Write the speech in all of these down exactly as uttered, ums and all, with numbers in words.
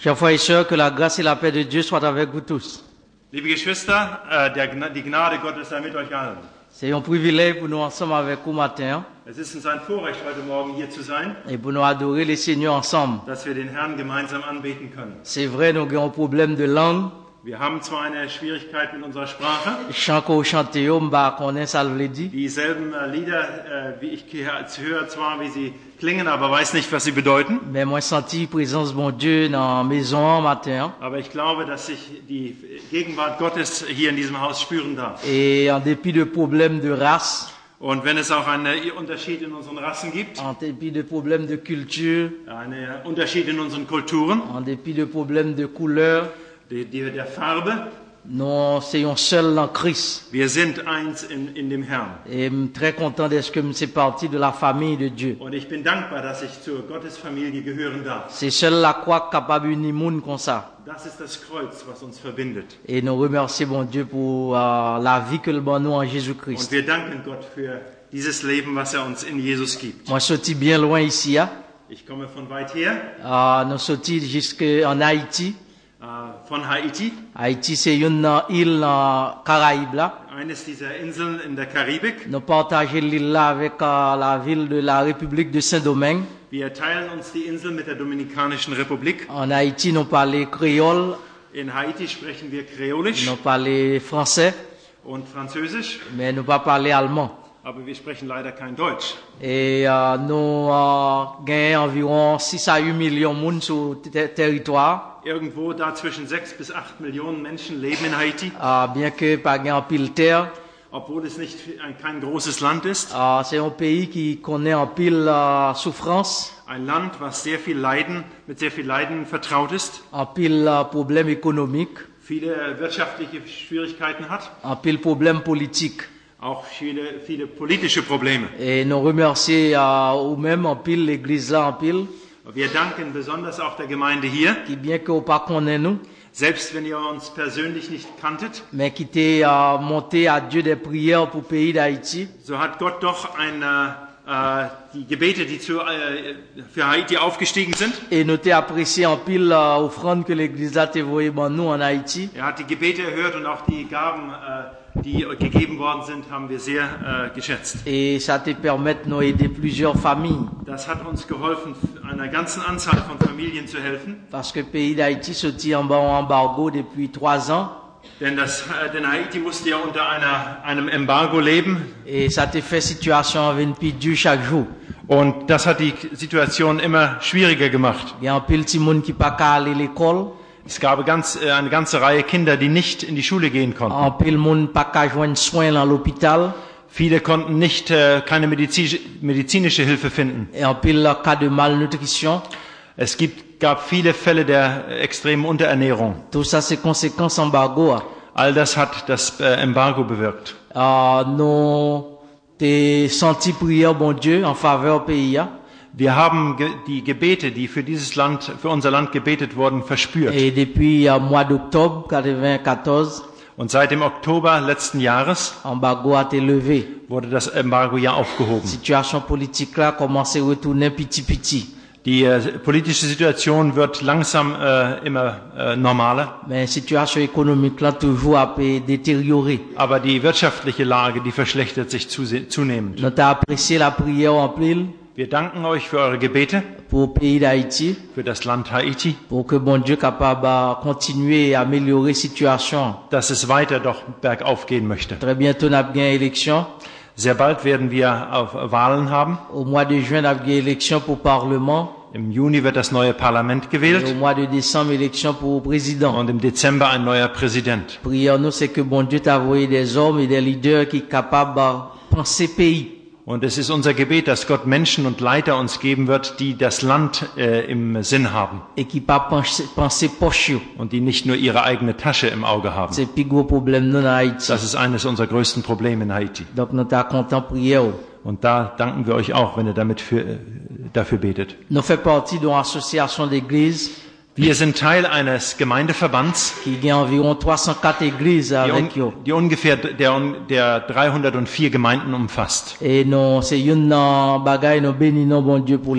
Chers frères et sœurs, que la grâce et la paix de Dieu soient avec vous tous. Liebe Geschwister, äh, der, Gna- die Gnade Gottes sei mit euch allen. C'est un privilège pour nous ensemble avec vous matin Es ist uns ein Vorrecht, heute Morgen hier zu sein, et pour nous adorer le Seigneur ensemble. dass wir den Herrn gemeinsam anbeten können. C'est vrai, nous avons un problème de langue. Wir haben zwar eine Schwierigkeit mit unserer Sprache, Chant qu'on chante, je ne connais ça le dit. dieselben äh, Lieder, äh, wie ich ge- höre zwar, wie sie klingen, aber weiß nicht, was sie bedeuten. Mais moi, senti présence de mon Dieu dans la maison matin. Aber ich glaube, dass ich die Gegenwart Gottes hier in diesem Haus spüren darf. Et en dépit de problèmes de race, Und wenn es auch einen Unterschied in unseren Rassen gibt, en dépit de problèmes de culture, einen Unterschied in unseren Kulturen, en dépit de problèmes de couleur, die, die, der Farbe, nous sommes seuls en Christ. wir sind eins in, in dem Herrn. Et je suis très content d'être que c'est partie de la famille de Dieu. Und ich bin dankbar, dass ich zur Gottesfamilie gehören darf. C'est seule la croix capable d'unir le monde comme ça. Das ist das Kreuz, was uns verbindet. Et nous remercions bon Dieu pour euh, la vie que le bon nous en Und Jésus-Christ. wir danken Gott für dieses Leben, was er uns in Jesus gibt. Moi, je suis sorti bien loin ici. Hein. Ich komme von weit her, Euh, nous sommes sortis jusqu'en Haïti. äh, von Haiti, Haïti, c'est une euh, île dans Caraïbes là. eines dieser Inseln in der Karibik. Nous partageons l'île là avec euh, la ville de la République de Saint-Domingue. Wir teilen uns die Insel mit der Dominikanischen Republik. En Haïti, nous parlons créole, In Haiti sprechen wir Kreolisch nous parlons français, und Französisch, mais nous pas parler allemand. aber wir sprechen leider kein Deutsch. Et euh, nous euh, gagnons environ six à huit millions de monde sur le ter- territoire, Irgendwo da zwischen sechs bis acht Millionen Menschen leben in Haiti, euh, bien que pas gain en pile terre. obwohl es nicht ein, kein großes Land ist. Euh, c'est un pays qui connaît en pile euh, souffrance, Ein Land, was sehr viel Leiden, mit sehr viel Leiden vertraut ist, en pile euh, problème économique, viele wirtschaftliche Schwierigkeiten hat, en pile problème politique. auch viele, viele politische Probleme. Et nous remercions euh, ou même en pile l'église là en pile, Wir danken besonders auch der Gemeinde hier, qui bien que pas connaît nous, selbst wenn ihr uns persönlich nicht kanntet, mais qui était euh, monté à Dieu des prières pour le pays d'Haïti. so hat Gott doch eine, äh, die Gebete, die zu, äh, für Haiti aufgestiegen sind, Et nous t'ai apprécié en pile euh, offrande que l'église là t'a envoyé ben nous en Haïti. er hat die Gebete erhört und auch die Gaben, äh, die gegeben worden sind, haben wir sehr äh, geschätzt. Et ça te permet de nous aider plusieurs familles. Das hat uns geholfen, einer ganzen Anzahl von Familien zu helfen. Parce que le pays d'Haïti sorti en bas en embargo depuis trois ans. Denn, das, äh, denn Haiti musste ja unter einer, einem Embargo leben. Et ça te fait situation venir plus dure chaque jour. Und das hat die Situation immer schwieriger gemacht. Il y a un pile petit monde qui pas qu'à aller à l'école. Es gab ganz, äh, eine ganze Reihe Kinder, die nicht in die Schule gehen konnten. Un pile monde pas qu'à joindre soin dans l'hôpital. Viele konnten nicht, äh, keine medizinische, medizinische Hilfe finden. Et un pile cas de malnutrition. Es gibt, gab viele Fälle der extremen Unterernährung. Tout ça c'est conséquence embargo. All das hat das äh, Embargo bewirkt. Euh, nous t'ai senti prière bon Dieu en faveur du pays. Hein. Wir haben ge die Gebete, die für dieses Land, für unser Land gebetet wurden, verspürt. Et depuis le mois d'octobre quatre-vingt-quatorze, Und seit dem Oktober letzten Jahres embargo a été levé. wurde das Embargo ja aufgehoben. Situation politique là commence à retourner petit petit. Die äh, politische Situation wird langsam äh, immer äh, normaler, Mais situation économique là toujours a été détériorée. aber die wirtschaftliche Lage, die verschlechtert sich zuse- zunehmend. Nous avons apprécié la prière en pile Wir danken euch für eure Gebete, pour le pays d'Haïti, für das Land Haiti, pour que bon Dieu capable de continuer à améliorer la situation. dass es weiter doch bergauf gehen möchte. Très bientôt, nous avons une élection. Sehr bald werden wir auf Wahlen haben. Au mois de juin, nous avons une élection pour le Parlement. Im Juni wird das neue Parlament Et au gewählt mois de décembre, élection pour le président. und im Dezember ein neuer Präsident. Prière nous, c'est que bon Dieu t'a envoyé des hommes et des leaders qui sont capables de penser pays. Und es ist unser Gebet, dass Gott Menschen und Leiter uns geben wird, die das Land äh, im Sinn haben Et qui pas penser, penser poche. und die nicht nur ihre eigene Tasche im Auge haben. C'est le plus gros problème nous, en Haïti. Das ist eines unserer größten Probleme in Haiti. Donc, nous sommes contents de prier. Und da danken wir euch auch, wenn ihr damit für, äh, dafür betet. Nous faisons partie d'une association d'églises Wir sind Teil eines Gemeindeverbands, qui a environ trois cent quatre églises die, avec un, eux. die ungefähr der, der dreihundertvier Gemeinden umfasst. Et nous, c'est une euh, bagaille, nous bénissons bon Dieu pour lui.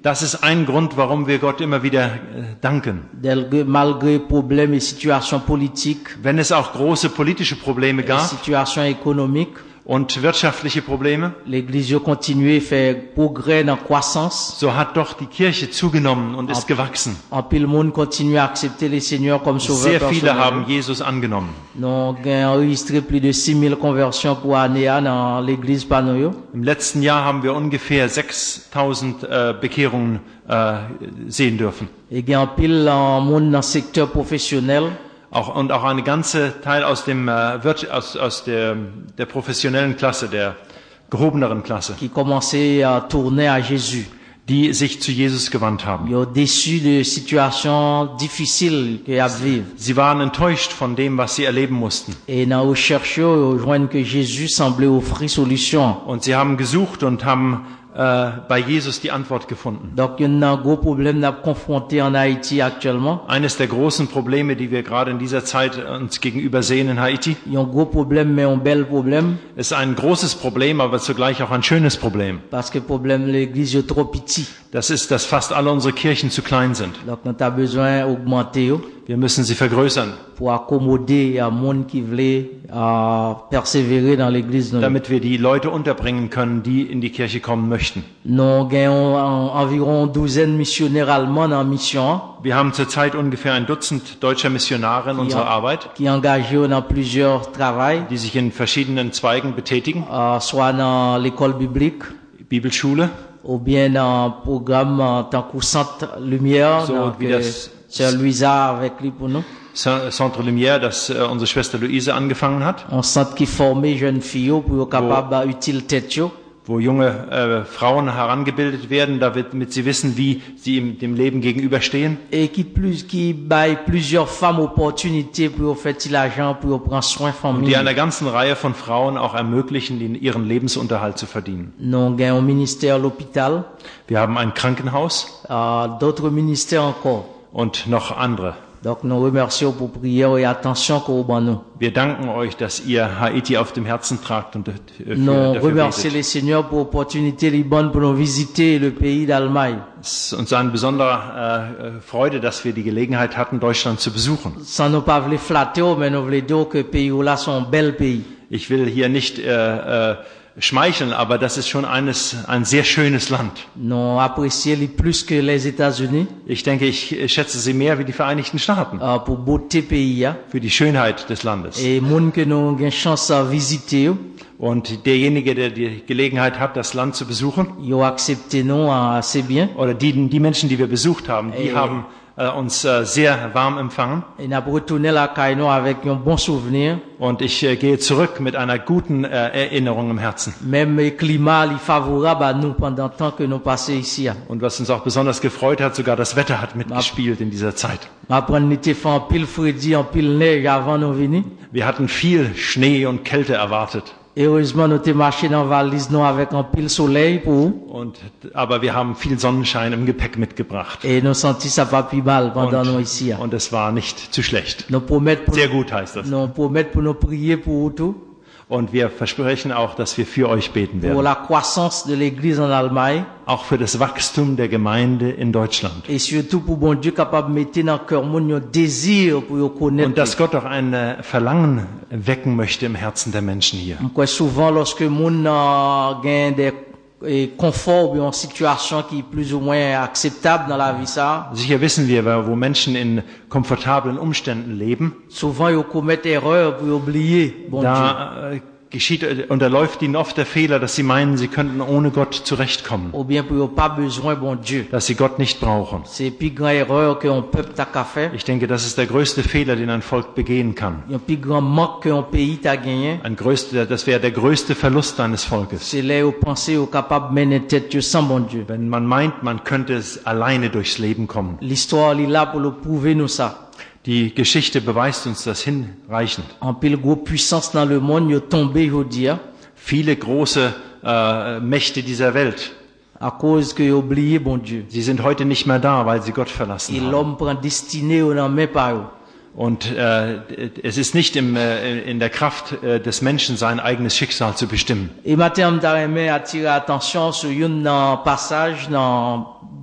Das ist ein Grund, warum wir Gott immer wieder äh, danken. Malgré problèmes et situations politiques, Wenn es auch große politische Probleme et gab situations économiques, und wirtschaftliche Probleme, l'Église a continué à faire progrès dans la croissance. so hat doch die Kirche zugenommen und ist gewachsen. En pile monde continue à accepter le Seigneur comme sauveur Sehr viele personnel. haben Jesus angenommen. Nous avons enregistré plus de six mille conversions pour année dans l'Église Panoyo. Im letzten Jahr haben wir ungefähr sechstausend äh, Bekehrungen äh, sehen dürfen. Et il y a un pile en monde dans le secteur professionnel. Auch, und auch eine ganze Teil aus dem äh, Wirt, aus, aus der, der professionellen Klasse, der gehobeneren Klasse, Qui commençaient à tourner à Jésus. die sich zu Jesus gewandt haben. Ils ont déçu de situations difficiles qu'ils a vivre. Sie waren enttäuscht von dem, was sie erleben mussten. Et dans la recherche, ils joignent que Jésus semblait offrir solution. Und sie haben gesucht und haben äh, bei Jesus die Antwort gefunden. Donc, il y a un gros problème à confronter en Haïti actuellement. Eines der großen Probleme, die wir gerade in dieser Zeit uns gegenüber sehen in Haiti, Il y a un gros problème, mais un bel problème. ist ein großes Problem, aber zugleich auch ein schönes Problem. Parce que le problème, l'église est trop petit. Das ist, dass fast alle unsere Kirchen zu klein sind. Donc, on a besoin d'augmenter yo, Wir müssen sie vergrößern, pour accommoder à monde qui voulait euh, persévérer dans l'église. Nous damit wir die Leute unterbringen können, die in die Kirche kommen möchten. Nous avons en- environ une douzaine de missionnaires allemands en mission, Wir haben zurzeit ungefähr ein Dutzend deutscher Missionare in unserer Arbeit, qui sont engagés dans plusieurs travaux, die sich in verschiedenen Zweigen betätigen. euh, soit dans l'école biblique, Bibelschule, ou bien dans un programme en tant que Centre Lumière, So, donc, wie euh, das- Sœur Louisa avec lui pour nous. Centre Lumière, das äh, unsere Schwester Luise angefangen hat, Un centre qui forme jeunes filles pour être capable d'utiliser tête yo. wo junge äh, Frauen herangebildet werden, damit sie wissen, wie sie im, dem Leben gegenüberstehen. Et qui plus, qui baille plusieurs femmes opportunités pour faire l'argent, pour prendre soin de Und die famille. einer ganzen Reihe von Frauen auch ermöglichen, ihnen ihren Lebensunterhalt zu verdienen. Nous avons un ministère à l'hôpital, Wir haben ein Krankenhaus euh, d'autres ministères encore. und noch andere. Donc nous remercions pour prière et attention que vous nous. Wir danken euch, dass ihr Haiti auf dem Herzen tragt und äh, für, Nous dafür remercions betet. le Seigneur pour l'opportunité les bonnes pour nous visiter le pays d'Allemagne. Es ist uns eine besondere äh, Freude, dass wir die Gelegenheit hatten, Deutschland zu besuchen. Sans nous pas vouloir flatter, mais nous voulons dire que le pays là sont un bel pays. Ich will hier nicht äh, äh, schmeicheln, aber das ist schon eines, ein sehr schönes Land. Nous apprécions les plus que les États-Unis Ich denke, ich schätze sie mehr wie die Vereinigten Staaten euh, pour beauté pays. Hein. für die Schönheit des Landes. Et monde que nous avons chance à visiter, Und derjenige, der die Gelegenheit hat, das Land zu besuchen, ils ont accepté nous euh, assez bien. oder die, die Menschen, die wir besucht haben, die Ey. haben äh, uns äh, sehr warm empfangen. Et nous avons retourné la Caïno avec un bon souvenir. Und ich äh, gehe zurück mit einer guten äh, Erinnerung im Herzen. Même le climat est favorable à nous pendant le temps que nous passons ici. Hein. Und was uns auch besonders gefreut hat, sogar das Wetter hat mitgespielt in dieser Zeit. Après, nous avons fait un pile Freddy, un pile neige avant nous venir. Wir hatten viel Schnee und Kälte erwartet. Heureusement, nous avons marché dans la valise nous avec un pile soleil pour vous. Und, aber wir haben viel Sonnenschein im Gepäck mitgebracht. Et nous senti ça pas plus mal pendant nous ici. Hein. Und es war nicht zu schlecht. Nous promettons pour, Sehr gut heißt das. nous promettons pour nous prier pour vous tout, Und wir versprechen auch, dass wir für euch beten pour werden. la croissance de l'Église en Allemagne. Auch für das Wachstum der Gemeinde in Deutschland. Et surtout pour bon Dieu capable de mettre dans le cœur mon un désir pour vous connaître. Und dass Gott auch ein äh, Verlangen wecken möchte im Herzen der Menschen hier. On croit souvent lorsque mon a gagne des eh, confort ou une situation qui est plus ou moins acceptable dans la vie ça, Sicher wissen wir, wo Menschen in komfortablen Umständen leben, souvent ils commettent erreur pour oublier bon Dieu. da äh, geschieht, unterläuft ihnen oft der Fehler, dass sie meinen, sie könnten ohne Gott zurechtkommen, Ou bien pour pas besoin bon Dieu. dass sie Gott nicht brauchen. C'est plus grande erreur qu'un peuple t'a qu'à faire. Ich denke, das ist der größte Fehler, den ein Volk begehen kann. Un plus grand manque qu'un pays t'a gagné. Ein größter, das wäre der größte Verlust eines Volkes. C'est là où penser au capable de mener tête sans bon Dieu. Wenn man meint, man könnte es alleine durchs Leben kommen. L'histoire elle est là pour le prouver nous ça. Die Geschichte beweist uns das hinreichend. En pile gros puissance dans le monde, ils tombé aujourd'hui Viele große äh, Mächte dieser Welt, à cause que ils oublié bon Dieu. sie sind heute nicht mehr da, weil sie Gott verlassen Et haben. l'homme prend destinée au nom même pas eux. Und äh, es ist nicht im, äh, in der Kraft äh, des Menschen, sein eigenes Schicksal zu bestimmen. Et matin, on t'a aimé attirer attention sur un passage dans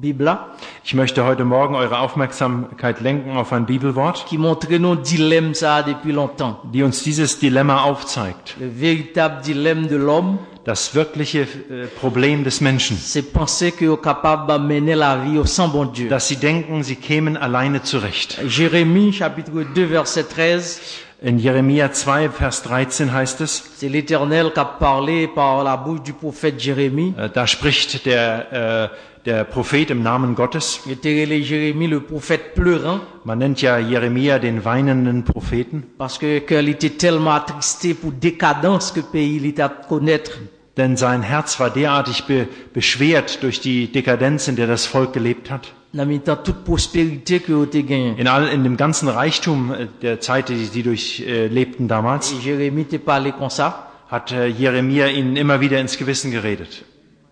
Bible là, Ich möchte heute Morgen eure Aufmerksamkeit lenken auf ein Bibelwort, qui montre nos dilemmes ça depuis longtemps. die uns dieses Dilemma aufzeigt. Le véritable dilemme de l'homme, Das wirkliche äh, Problem des Menschen. c'est penser qu'il est capable de mener la vie au sans bon Dieu. Dass sie denken, sie kämen alleine zurecht. Jérémie, chapitre deux, verset treize, In Jeremia zwei, Vers dreizehn heißt es, c'est l'Éternel qui a parlé par la bouche du prophète Jérémie. äh, da spricht der, äh, der Prophet im Namen Gottes. Il était relé Jérémie, le prophète pleurant, Man nennt ja Jeremia den weinenden Propheten, parce que qu'il était tellement attristé pour décadence que le pays il était à connaître. denn sein Herz war derartig be beschwert durch die Dekadenz, in der das Volk gelebt hat. Dans le temps, toute prospérité que vous avez gagnée. In, all, in dem ganzen Reichtum äh, der Zeit, die sie durchlebten damals, Et Jérémie t'a parlé comme ça. hat äh, Jeremia ihnen immer wieder ins Gewissen geredet.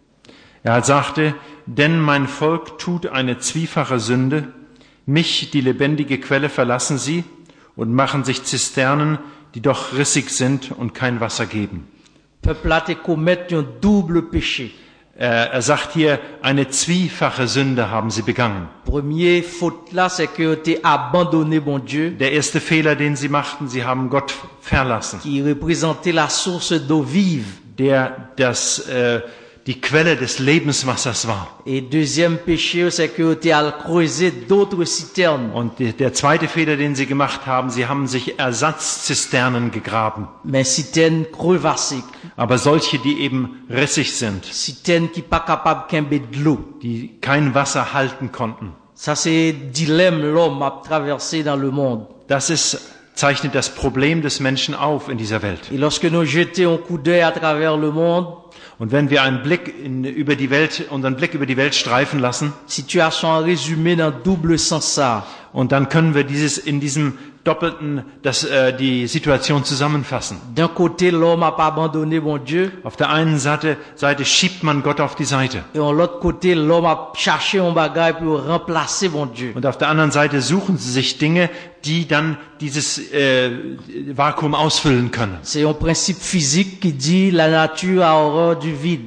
Er sagte, denn mein Volk tut eine zwiefache Sünde, mich, die lebendige Quelle, verlassen sie und machen sich Zisternen, die doch rissig sind und kein Wasser geben. Peuple là te commettre un double péché. Er, er sagt hier, eine zwiefache Sünde haben sie begangen. Premier faute là, c'est que tu abandonné bon Dieu, Der erste Fehler, den sie machten, sie haben Gott verlassen, qui représentait la source d'eau vive. der das, äh, die Quelle des Lebenswassers war. Et deuxième péché, c'est que tu as creusé d'autres citernes. Und die, der zweite Fehler, den sie gemacht haben, sie haben sich Ersatzisternen gegraben. Mais citernes crevassées, Aber solche, die eben rissig sind, citernes qui pas capable qu'imber de l'eau. die kein Wasser halten konnten. Ça c'est dilemme l'homme a traversé dans le monde. Das ist, zeichnet das Problem des Menschen auf in dieser Welt. Et lorsque nous jetons un coup d'œil à travers le monde, Und wenn wir einen Blick in, über die Welt, unseren Blick über die Welt streifen lassen, situation résumée dans double sens ça. und dann können wir dieses in diesem doppelten, das, äh, die Situation zusammenfassen. D'un côté, l'homme a pas abandonné bon Dieu, Auf der einen Seite, Seite schiebt man Gott auf die Seite. et de l'autre côté, l'homme a cherché un bagage pour remplacer bon Dieu. Und auf der anderen Seite suchen sie sich Dinge, die dann dieses äh, Vakuum ausfüllen können. C'est un principe physique qui dit la nature a horreur du vide.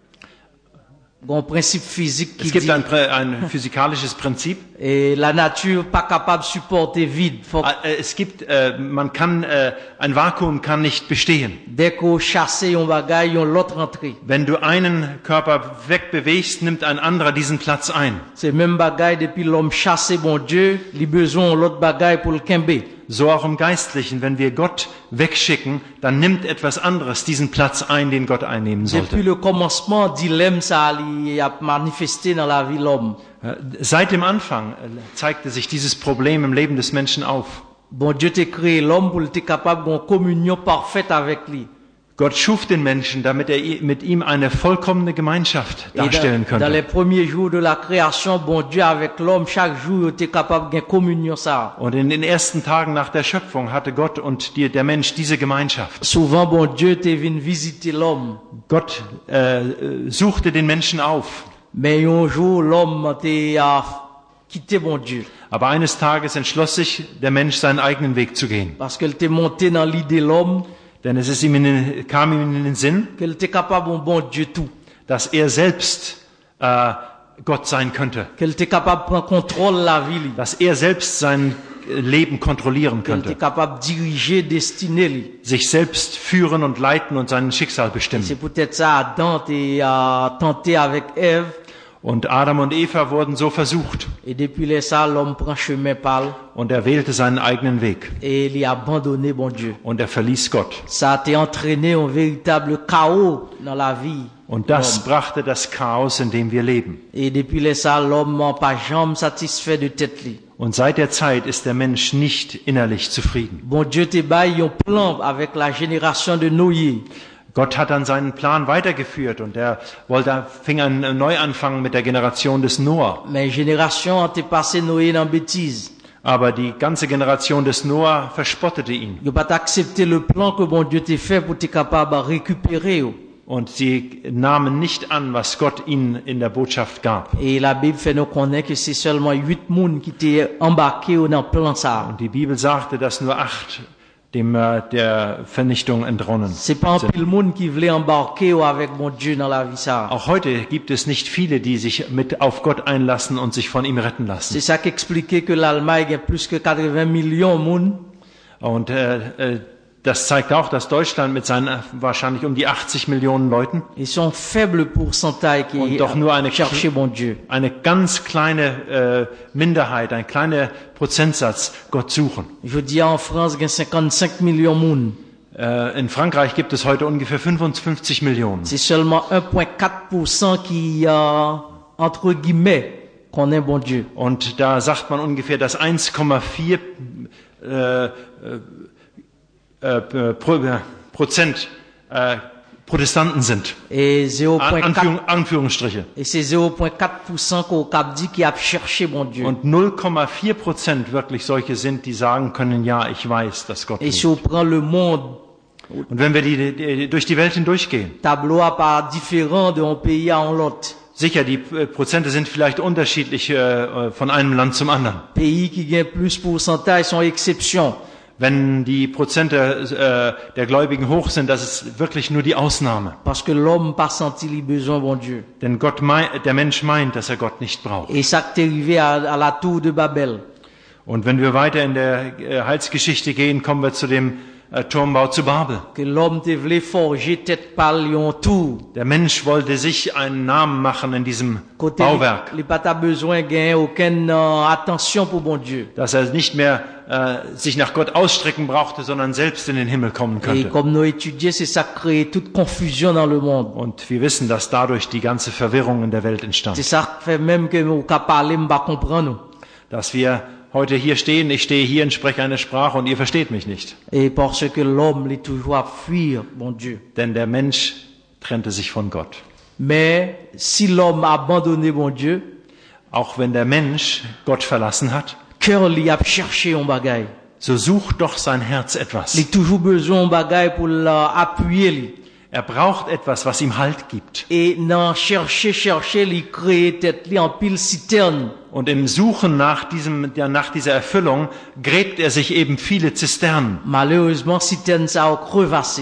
Un principe physique qui Es gibt dit ein, Prä- ein physikalisches Prinzip. et la nature pas capable de supporter vide. Faut, Äh, Es gibt, äh, man kann, äh, ein Vakuum kann nicht bestehen. dès qu'on chasse un bagage, on l'autre entrée. Wenn du einen Körper wegbewegst, nimmt ein anderer diesen Platz ein. C'est même bagage depuis l'homme chassé bon Dieu, il a besoin de l'autre bagage pour le kembe. So auch im Geistlichen, wenn wir Gott wegschicken, dann nimmt etwas anderes diesen Platz ein, den Gott einnehmen Depuis sollte. le commencement, dilemme ça il a manifesté dans la vie de l'homme. Äh, Seit dem Anfang äh, zeigte sich dieses Problem im Leben des Menschen auf. Bon Dieu t'a créé l'homme pour être capable d'une communion parfaite avec lui. Gott schuf den Menschen, damit er i- mit ihm eine vollkommene Gemeinschaft Et darstellen dans, dans les könnte. premiers jours de la création, bon Dieu avec l'homme, chaque jour, il était capable d'une communion ça. Und in den ersten Tagen nach der Schöpfung hatte Gott und die, der Mensch diese Gemeinschaft. Souvent, bon Dieu t'est venu visiter l'homme. Gott äh, äh, suchte den Menschen auf. Mais un jour, l'homme t'a a quitté bon Dieu. Aber eines Tages entschloss sich der Mensch, seinen eigenen Weg zu gehen. Parce qu'elle était monté dans l'idée de l'homme, Denn es ist ihm in den, kam ihm in den Sinn, qu'elle était capable de bon Dieu tout. dass er selbst äh, Gott sein könnte. Qu'elle était capable de prendre contrôle de la vie. Dass er selbst sein Leben kontrollieren Qu'elle était könnte. capable de diriger, destiner lui. Sich selbst führen und leiten und sein Schicksal bestimmen. C'est peut-être ça Adam a tenté avec Ève. Und Adam und Eva wurden so versucht. Et depuis les ça, l'homme prend chemin par Und er wählte seinen eigenen Weg. et il a abandonné bon Dieu. Und er verließ Gott. Ça a été entraîné un véritable chaos dans la vie. Und das brachte das Chaos, in dem wir leben. Et depuis les ça, l'homme n'a pas jamais satisfait de tête li. Und seit der Zeit ist der Mensch nicht innerlich zufrieden. Bon Dieu te baille un plan avec la génération de Noé. Gott hat dann seinen Plan weitergeführt und er wollte, fing einen Neuanfang mit der Generation des Noah. Mais génération a été passé Noé dans bêtise. Aber die ganze Generation des Noah verspottete ihn. Il n'a pas accepté le plan que bon Dieu t'a fait pour être capable de récupérer. Und sie nahmen nicht an, was Gott ihnen in der Botschaft gab. Et la Bible fait nous connaître que c'est seulement huit personnes qui étaient embarquées dans le plan ça. Und die Bibel sagte, dass nur acht dem äh, der Vernichtung entronnen C'est pas un sind. pile monde qui voulait embarquer avec mon Dieu dans la vie ça. Auch heute gibt es nicht viele, die sich mit auf Gott einlassen und sich von ihm retten lassen. C'est ça qui expliquait que l'Allemagne a plus que quatre-vingts millions de monde. Und äh, äh, das zeigt auch, dass Deutschland mit seinen äh, wahrscheinlich um die achtzig Millionen Leuten Ils sont faible pourcentage qui Und doch nur eine- chercher bon Dieu. eine ganz kleine äh, Minderheit, ein kleiner Prozentsatz Gott suchen. Je veux dire, en France, il y a cinquante-cinq millions de monde. Äh, in Frankreich gibt es heute ungefähr fünfundfünfzig Millionen. C'est seulement un virgule quatre pour cent qui, euh, entre guillemets, connaît bon Dieu. Und da sagt man ungefähr, dass eins Komma vier äh, äh, äh, Pro, äh, Prozent äh, Protestanten sind. Et zéro An, virgule quatre Anführung, Anführungsstriche. et c'est zéro virgule quatre pour cent qu'on a dit qui a cherché bon Dieu. Und null Komma vier Prozent wirklich solche sind, die sagen können, ja, ich weiß, dass Gott Et si lebt. on prend le monde, Und wenn wir die, die, durch die Welt hindurchgehen, tableau à part différent d'un pays à un autre. sicher, die äh, Prozente sind vielleicht unterschiedlich äh, von einem Land zum anderen. Pays qui gagnent plus pourcentage sont exceptions. Wenn die Prozente äh, der Gläubigen hoch sind, das ist wirklich nur die Ausnahme. Parce que l'homme pas senti les besoins bon Dieu. Denn Gott mei- der Mensch meint, dass er Gott nicht braucht. Et ça qui est arrivé à, à la tour de Babel. Und wenn wir weiter in der äh, Heilsgeschichte gehen, kommen wir zu dem äh, Turmbau zu Babel. Que l'homme te voulait forger tête par lion tour. Der Mensch wollte sich einen Namen machen in diesem Côté, Bauwerk, il pas ta besoin gagner aucune euh, attention pour bon Dieu. dass er nicht mehr äh, sich nach Gott ausstrecken brauchte, sondern selbst in den Himmel kommen Et könnte. comme nous étudions, c'est ça qui crée toute confusion dans le monde. Und wir wissen, dass dadurch die ganze Verwirrung in der Welt entstand. C'est ça qui fait même que nous qu'à parler, nous pas comprendre nous. Dass wir heute hier stehen, ich stehe hier und spreche eine Sprache und ihr versteht mich nicht. Et parce que l'homme est toujours à fuir bon Dieu. Denn der Mensch trennte sich von Gott. Mais si l'homme a abandonné bon Dieu, Auch wenn der Mensch Gott verlassen hat, cœur lui a cherché un bagaille. so sucht doch sein Herz Il etwas. a toujours besoin un bagaille pour l'appuyer lui. Er braucht etwas, was ihm Halt gibt. Et dans chercher, chercher, il crée tête lui en pile citerne. Und im Suchen nach diesem, ja, nach dieser Erfüllung gräbt er sich eben viele Zisternen. Malheureusement, citerne ça a crevassé.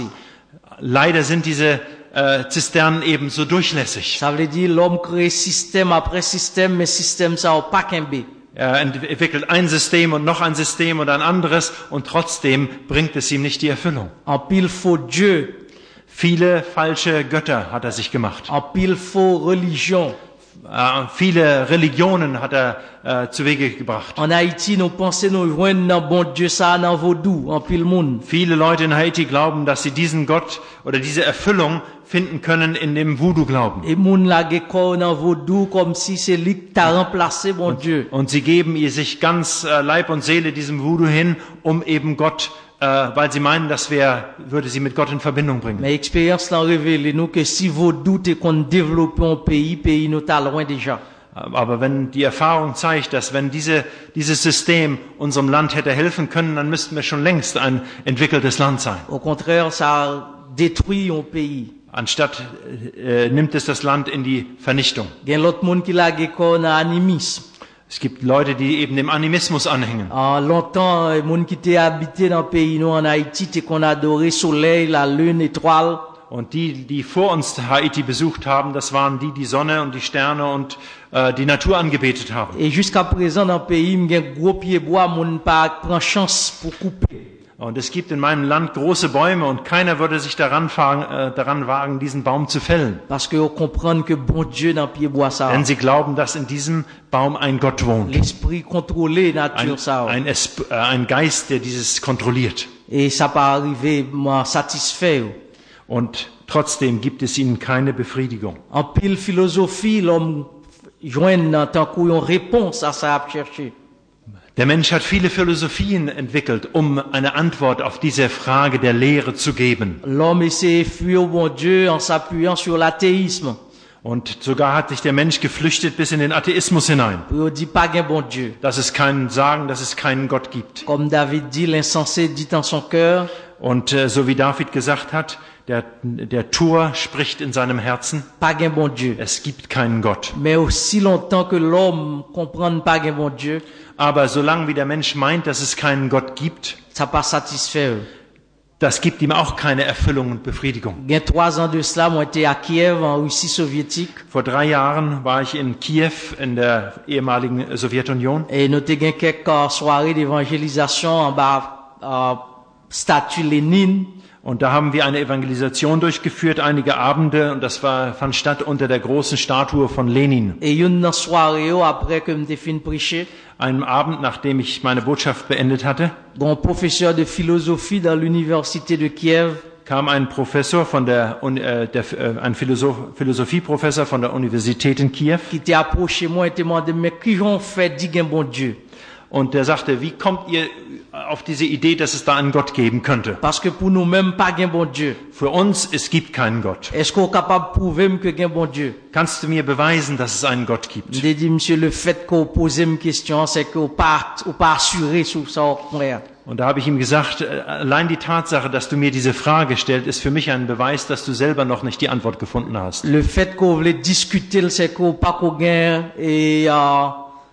Leider sind diese äh, Zisternen eben so durchlässig. Ça veut dire l'homme crée système après système, mais système ça a pas qu'un B. Er entwickelt ein System und noch ein System und ein anderes und trotzdem bringt es ihm nicht die Erfüllung. En pile faux Dieu, Viele falsche Götter hat er sich gemacht. en pile faux religion. Äh, viele Religionen hat er äh, zu Wege gebracht. En Haïti, nous pensons nous joindre dans bon Dieu ça dans vaudou, en pile monde. Viele Leute in Haiti glauben, dass sie diesen Gott oder diese Erfüllung finden können in dem Voodoo-Glauben. Et moun la geko dans vaudou comme si c'est lui qui t'a remplacé bon Dieu. Und sie geben ihr sich ganz äh, Leib und Seele diesem Voodoo hin, um eben Gott, äh, weil sie meinen, das wäre, würde sie mit Gott in Verbindung bringen. Mais expérience l'a révélé nous que si vaudou te qu'on développer un pays, pays nous t'a loin déjà. Aber wenn die Erfahrung zeigt, dass wenn diese, dieses System unserem Land hätte helfen können, dann müssten wir schon längst ein entwickeltes Land sein. Au contraire, ça détruit un pays. Anstatt äh, nimmt es das Land in die Vernichtung. Gen l'autre monde qui la geko dans animisme. Es gibt Leute, die eben dem Animismus anhängen. En longtemps, les gens qui étaient habités dans le pays, nous en Haïti, t'es qu'on adorait soleil, la lune, étoile. Und die, die vor uns Haiti besucht haben, das waren die, die Sonne und die Sterne und äh, die Natur angebetet haben. Et jusqu'à présent, dans le pays, il y a un gros pied bois, mon pas prend chance pour couper. Und es gibt in meinem Land große Bäume und keiner würde sich daran, fahren, äh, daran wagen, diesen Baum zu fällen. Parce que on comprend que bon Dieu dans le pied bois ça. Denn sie glauben, dass in diesem Baum ein Gott wohnt. L'esprit contrôlé, nature Ein, ça. ein, Esp äh, ein Geist, der dieses kontrolliert. Et ça pas arrivé, moi, satisfait. Und trotzdem gibt es ihnen keine Befriedigung. En pile philosophie, l'homme joint en tant qu'on réponse à ça à chercher. Der Mensch hat viele Philosophien entwickelt, um eine Antwort auf diese Frage der Lehre zu geben. L'homme essaie de fuir bon Dieu en s'appuyant sur l'athéisme. Und sogar hat sich der Mensch geflüchtet bis in den Atheismus hinein. Pour dire pas gain bon Dieu. Dass es keinen sagen, dass es keinen Gott gibt. Comme David dit, l'insensé dit en son cœur, Und äh, so wie David gesagt hat, der, der Tor spricht in seinem Herzen, pas gain bon Dieu. es gibt keinen Gott. Mais aussi longtemps que l'homme comprenne pas gain bon Dieu, Aber solange wie der Mensch meint, dass es keinen Gott gibt, ça pas satisfait. das gibt ihm auch keine Erfüllung und Befriedigung. Il y a trois ans de cela, moi j'étais à Kiev, en Russie soviétique. Vor drei Jahren war ich in Kiew, in der ehemaligen Sowjetunion. Et nous avons eu quelques soirées d'évangélisation en bas euh, statue Lénine. Und da haben wir eine Evangelisation durchgeführt, einige Abende, und das war, fand statt unter der großen Statue von Lenin. Et une soirée après que j'ai fini de prêcher, Einen Abend, nachdem ich meine Botschaft beendet hatte, un professeur de philosophie dans l'université de Kiev kam ein Professor von der, Uni- äh, der äh, ein Philosoph, Philosophieprofessor von der Universität in Kiew, qui était approché moi et était demandé mais qui ont fait dit un bon Dieu? und der sagte, wie kommt ihr auf diese Idee, dass es da einen Gott geben könnte? Parce que pour nous-mêmes pas un bon Dieu. Für uns, es gibt keinen Gott. Est-ce qu'on est capable de prouver que un bon Dieu? Kannst du mir beweisen, dass es einen Gott gibt? J'ai dit monsieur le fait qu'on pose une question c'est qu'on pas ou pas assuré sur ça frère. Und da habe ich ihm gesagt, äh, allein die Tatsache, dass du mir diese Frage stellst, ist für mich ein Beweis, dass du selber noch nicht die Antwort gefunden hast. Le fait qu'on voulait discuter c'est qu'on pas qu'on gagne et euh,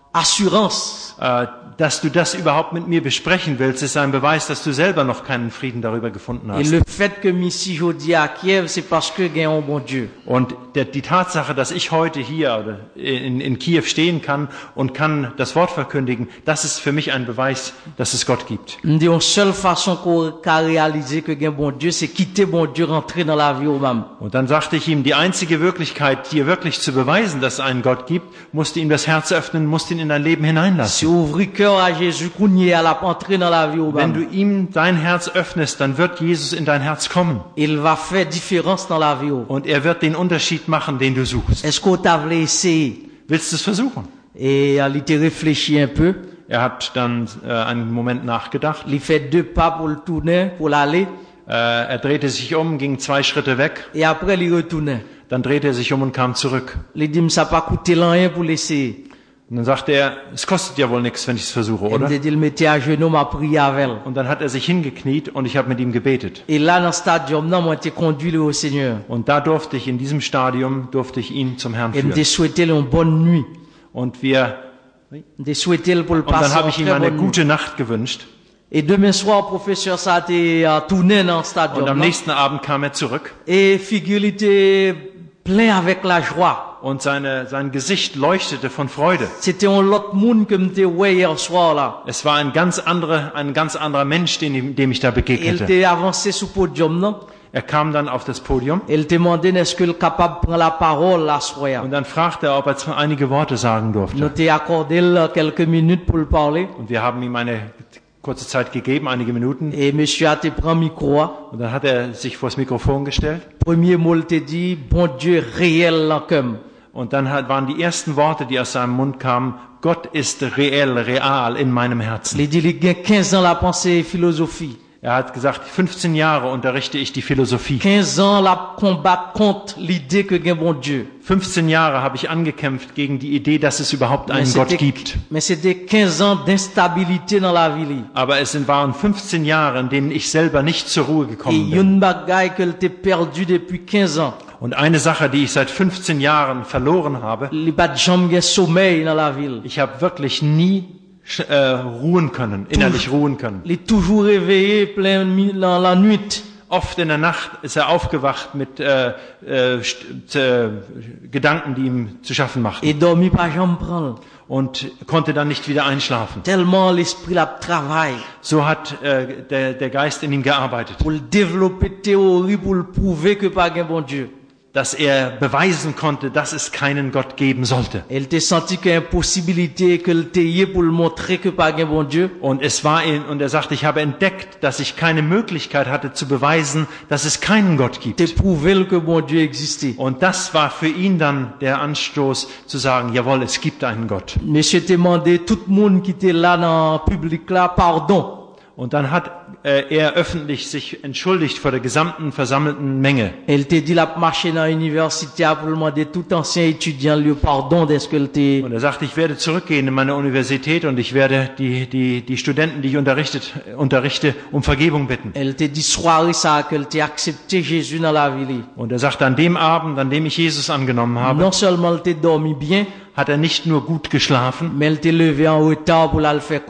assurance. Äh, Dass du das überhaupt mit mir besprechen willst, ist ein Beweis, dass du selber noch keinen Frieden darüber gefunden Et hast. le fait que ici aujourd'hui à Kiev c'est parce que gagne un bon Dieu. Und der, die Tatsache, dass ich heute hier oder in, in Kiew stehen kann und kann das Wort verkündigen, das ist für mich ein Beweis, dass es Gott gibt. Une des seule façon qu'on a réalisé que gagne bon Dieu c'est quitter bon Dieu rentrer dans la vie au même. Und dann sagte ich ihm, die einzige Wirklichkeit, dir wirklich zu beweisen, dass es einen Gott gibt, musst du ihm das Herz öffnen, musst ihn in dein Leben Si hineinlassen. ouvrir cœur à Jésus qu'on y est à la entrer dans la vie au Wenn même. du ihm dein Herz öffnest, dann wird Jesus in dein Herz kommen. Il va faire différence dans la vie. Und er wird den Unterschied machen, den du suchst. Est-ce qu'on t'a voulu essayer? Willst du es versuchen? Et il était réfléchi un peu. Er hat dann äh, einen Moment nachgedacht. Il fait deux pas pour le tourner, pour l'aller. Äh, er drehte sich um, ging zwei Schritte weg. Et après, il retournait. Dann drehte er sich um und kam zurück. Il dit, ça n'a pas coûté rien pour l'essayer. Und dann sagte er, es kostet ja wohl nichts, wenn ich es versuche, Il oder? me dit, il mettait à genoux, m'a prié avec elle. Und dann hat er sich hingekniet und ich habe mit ihm gebetet. Et là, dans le stadium, non, moi, j'ai conduit au Seigneur. Und da durfte ich, in diesem Stadium, durfte ich ihn zum Herrn Et me führen. souhaité une bonne nuit. Und wir, Me souhaité pour le und dann passer habe une ich ihm très eine bonne nuit. gute Nacht gewünscht. Et demain soir, professeur, ça a été euh, tourné dans le Und stadium. am non? nächsten Abend kam er zurück Et figure, il était plein avec la joie. und seine, sein Gesicht leuchtete von Freude. C'était un autre monde que me ouais hier soir là. Es war ein ganz anderer, ein ganz anderer Mensch, dem, dem ich da Il begegnete. était avancé sur le podium, non? Er kam dann auf das Podium Il demandait est-ce qu'il est capable de prendre la parole là soir. und dann fragte er, ob er zwar einige Worte sagen Nous durfte. t'ai accordé là, quelques minutes pour le parler. Und wir haben ihm eine kurze Zeit gegeben, einige Minuten. Et monsieur a te pris micro. Und dann hat er sich vors Mikrofon gestellt. Premier mot il te dit bon Dieu réel là comme. Und dann hat, waren die ersten Worte, die aus seinem Mund kamen, Gott ist reell, real in meinem Herzen. Il dit il a quinze ans la pensée et philosophie. Er hat gesagt, fünfzehn Jahre unterrichte ich die Philosophie. quinze ans la combattre contre l'idée que gain bon Dieu. fünfzehn Jahre habe ich angekämpft gegen die Idee, dass es überhaupt einen Mais Gott c'était- gibt. Mais c'était quinze ans d'instabilité dans la vie. Aber es sind- waren fünfzehn Jahre, in denen ich selber nicht zur Ruhe Et gekommen bin. une bagaille que t'ai perdu depuis quinze ans. Und eine Sache, die ich seit fünfzehn Jahren verloren habe, Il n'y a pas de jambe de sommeil dans la ville. ich habe wirklich nie sch- äh, ruhen können, innerlich ruhen können. Il est toujours réveillé plein mi- dans la nuit. Oft in der Nacht ist er aufgewacht mit äh, äh, st- äh, Gedanken, die ihm zu schaffen machten, Et dormi pas jambe prendre. und konnte dann nicht wieder einschlafen. Tellement l'esprit la travail So hat äh, der, der Geist in ihm gearbeitet, pour le développer théorie pour le prouver que pas un bon Dieu. dass er beweisen konnte, dass es keinen Gott geben sollte. Elle t'a senti qu'il y a une possibilité que le t'ayé pour le montrer que pas un bon Dieu. Und es war ihn, und er sagte, ich habe entdeckt, dass ich keine Möglichkeit hatte zu beweisen, dass es keinen Gott T'es gibt. prouvé que bon Dieu existait. Und das war für ihn dann der Anstoß zu sagen, jawohl, es gibt einen Gott. Monsieur t'a demandé tout le monde qui était là dans le public là pardon. Und dann hat äh, er öffentlich sich entschuldigt vor der gesamten versammelten Menge. Elle t'a dit la marcher dans l'université pour demander tout ancien étudiant le pardon de ce qu'elle t'a. Und er sagte, ich werde zurückgehen in meine Universität und ich werde die, die, die Studenten, die ich unterrichtet, unterrichte, um Vergebung bitten. Elle t'a dit soirée ça qu'elle t'a accepté Jésus dans la vie. Und er sagte, an dem Abend, an dem ich Jesus angenommen habe, Non seulement elle t'a dormi bien, hat er nicht nur gut geschlafen, mais elle t'a levé en retard pour la le faire court.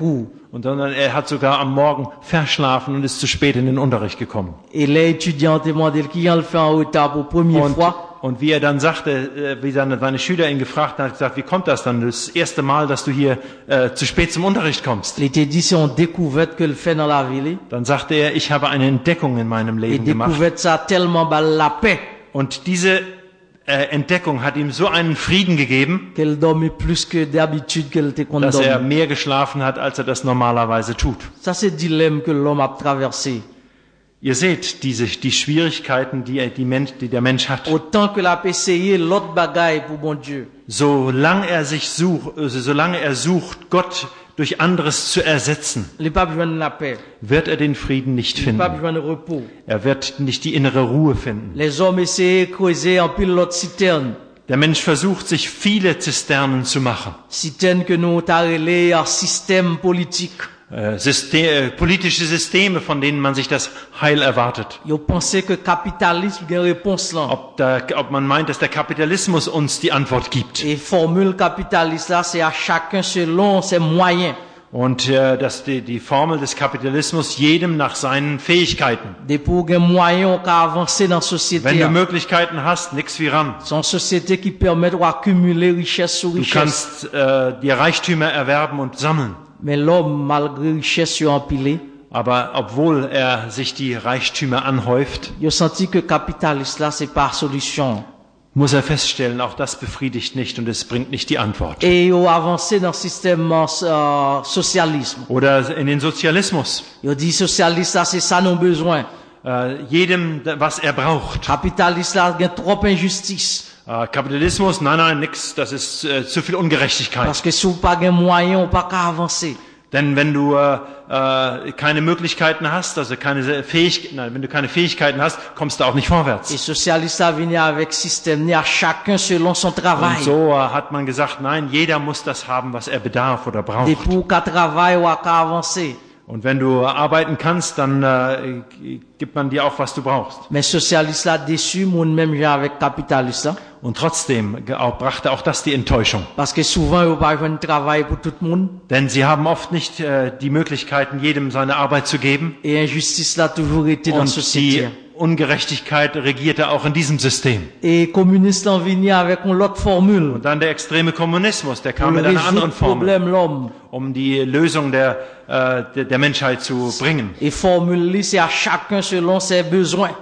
Und sondern er hat sogar am Morgen verschlafen und ist zu spät in den Unterricht gekommen. Et les étudiants ont demandé qui en le fait en retard pour première Und, fois. und wie er dann sagte, wie seine, seine Schüler ihn gefragt haben, hat gesagt, wie kommt das dann? Das erste Mal, dass du hier äh, zu spät zum Unterricht kommst. Il était dit c'est une découverte que le fait dans la ville. Dann sagte er, ich habe eine Entdeckung in meinem Et Leben gemacht. découverte ça a tellement bal la paix Und diese äh, Entdeckung hat ihm so einen Frieden gegeben, qu'elle dormait plus que d'habitude qu'elle était qu'on dass er dormait. mehr geschlafen hat, als er das normalerweise tut. Ça c'est le dilemme que l'homme a traversé. Ihr seht diese, die Schwierigkeiten, die, er, die, Mensch, die der Mensch hat. Autant que l'a essayé l'autre bagaille pour bon Dieu. Solange er sich sucht, also solange er sucht, Gott durch anderes zu ersetzen, Il pas besoin de la paix. wird er den Frieden nicht Il pas finden. besoin de repos. Er wird nicht die innere Ruhe finden. Les hommes essayaient de creuser en pile l'autre citerne. Der Mensch versucht, sich viele Zisternen zu machen. Citerne que nous avons relé un système politique. Äh, System, äh, politische Systeme, von denen man sich das Heil erwartet. Ils pensaient que le capitalisme a une réponse là. Ob, da, ob man meint, dass der Kapitalismus uns die Antwort gibt. Et formule capitaliste là, c'est à chacun selon ses moyens. Und äh, dass die, die Formel des Kapitalismus jedem nach seinen Fähigkeiten. Des pour un moyen qu'à avancer dans la société. Wenn du Möglichkeiten hast, nix wie ran. C'est une société qui permet d'accumuler richesse sur Du richesse. kannst äh, dir Reichtümer erwerben und sammeln. Mais l'homme, malgré richesse sur empilé, Aber obwohl er sich die Reichtümer anhäuft, il a senti que capitaliste là, c'est pas solution. muss er feststellen, auch das befriedigt nicht und es bringt nicht die Antwort. Et il a avancé dans le système euh, socialisme. Oder in den Sozialismus. Il a dit socialiste là, c'est ça nos besoins. Äh, jedem, was er braucht. Capitaliste là, il y a trop injustice. Äh, Kapitalismus, nein, nein, nix, das ist äh, zu viel Ungerechtigkeit. Parce que si vous pas un moyen, on pas qu'à avancer. Denn wenn du äh, äh, keine Möglichkeiten hast, also keine Fähigkeiten, nein, wenn du keine Fähigkeiten hast, kommst du auch nicht Et vorwärts. socialiste là, venir avec système, né à chacun selon son travail. Und so äh, hat man gesagt, nein, jeder muss das haben, was er bedarf oder Et braucht. pour qu'à travail, on qu'à avancer. Und wenn du arbeiten kannst, dann äh, gibt man dir auch, was du brauchst. Mais socialiste là, déçu, moun même j'ai avec capitaliste là. Und trotzdem ge- auch, brachte auch das die Enttäuschung. Parce que souvent, il pas un travail pour tout le monde. Denn sie haben oft nicht äh, die Möglichkeiten, jedem seine Arbeit zu geben. Et injustice là, toujours été dans la Und die société. Ungerechtigkeit regierte auch in diesem System. Et communiste là, venir avec une autre formule. Und dann der extreme Kommunismus, der Pour kam mit einer résoudre anderen le Formel, problème l'homme. um die Lösung der, äh, der, der Menschheit zu bringen. Et formule là, c'est à chacun selon ses besoins.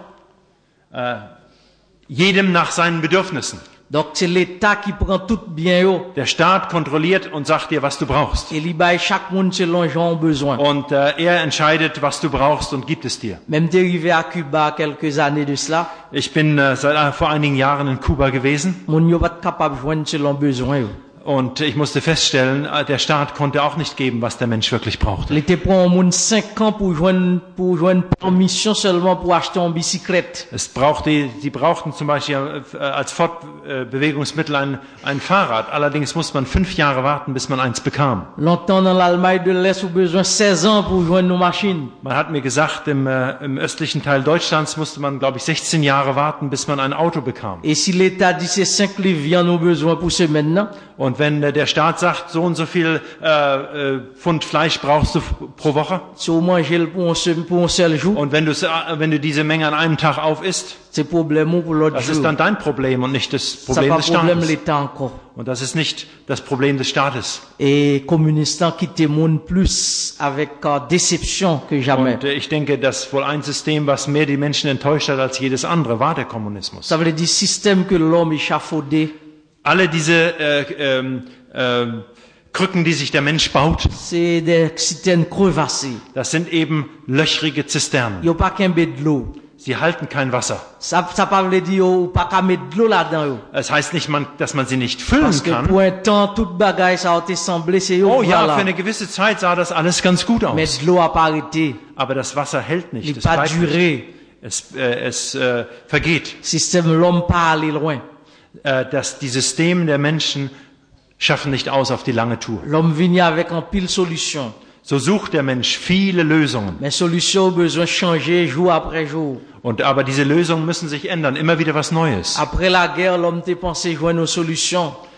Jedem nach seinen Bedürfnissen. Donc, c'est l'État qui prend tout bien haut. Der Staat kontrolliert und sagt dir, was du brauchst. Et il baille chaque monde selon son besoin. Und äh, er entscheidet, was du brauchst und gibt es dir. Même dérivé à Cuba quelques années de cela, Ich bin äh, seit äh, vor einigen Jahren in Kuba gewesen mon yo pas capable de joindre selon besoin. yo. und ich musste feststellen, äh, der Staat konnte auch nicht geben, was der Mensch wirklich braucht. Il était pour un monde cinq ans pour joindre, pour joindre permission seulement pour acheter une bicyclette. Es brauchte, sie brauchten zum Beispiel äh, als Fortbewegungsmittel ein, ein Fahrrad. Allerdings musste man fünf Jahre warten, bis man eins bekam. Longtemps dans l'Allemagne de l'Est, on besoin seize ans pour joindre nos machines. Man hat mir gesagt, im, äh, im östlichen Teil Deutschlands musste man, glaube ich, sechzehn Jahre warten, bis man ein Auto bekam. Et si l'État dit c'est cinq livres, nous besoin pour ce maintenant, Und wenn äh, der Staat sagt, so und so viel äh, äh, Pfund Fleisch brauchst du f- pro Woche, si on mange le pour un seul, pour un seul jour, und wenn du, wenn du diese Menge an einem Tag aufisst, c'est problème pour l'autre das ist jour. dann dein Problem und nicht das Ça Problem pas des problème Staates. l'État encore. Und das ist nicht das Problem des Staates. Et communistes qui témoignent plus avec euh, déception que jamais. Und äh, ich denke, dass wohl ein System, was mehr die Menschen enttäuscht hat als jedes andere, war der Kommunismus. Ça veut dire système que l'homme échafaudé, Alle diese äh, ähm, äh, Krücken, die sich der Mensch baut, c'est des citernes crevassées. das sind eben löchrige Zisternen. Il n'y a pas qu'un bête de l'eau. Sie halten kein Wasser. Ça ça pas veut dire ou pas qu'à mettre de l'eau là-dedans. yo. Es heißt nicht, man, dass man sie nicht füllen Parce que kann. pour un temps, toute bagaille, ça a été semblé, c'est yo, Oh ja, voilà. für eine gewisse Zeit sah das alles ganz gut Mais aus. de l'eau a pas arrêté. Aber das Wasser hält Il nicht. n'a Es, pas bleibt nicht. duré. es, äh, es äh, vergeht. Système l'homme pas allé loin. Äh, dass die Systeme der Menschen schaffen nicht aus auf die lange Tour. L'homme vient avec un pile solution. So sucht der Mensch viele Lösungen. Mais solution, besoin de changer jour après jour. Und aber diese Lösungen müssen sich ändern. Immer wieder was Neues. Après la guerre, l'homme t'a pensé joindre une solution.